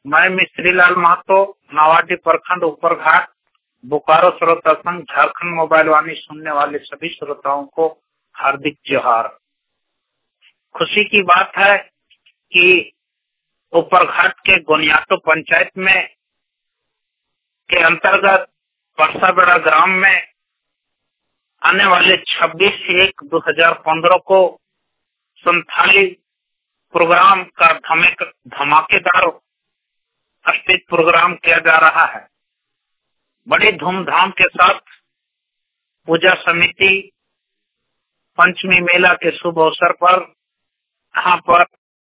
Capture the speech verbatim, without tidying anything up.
मैं मिस्त्रीलाल महतो, नावाडी प्रखंड ऊपरघाट, बोकारो श्रोता संघ, झारखंड मोबाइल वाणी सुनने वाले सभी श्रोताओं को हार्दिक जोहार। खुशी की बात है कि ऊपरघाट के गोनियातो पंचायत में के अंतर्गत परसाबेड़ा ग्राम में आने वाले छब्बीस एक दो हजार पंद्रह को संथाली प्रोग्राम का धमाकेदार स्टेज प्रोग्राम किया जा रहा है। बड़ी धूमधाम के साथ पूजा समिति पंचमी मेला के शुभ अवसर पर यहाँ पर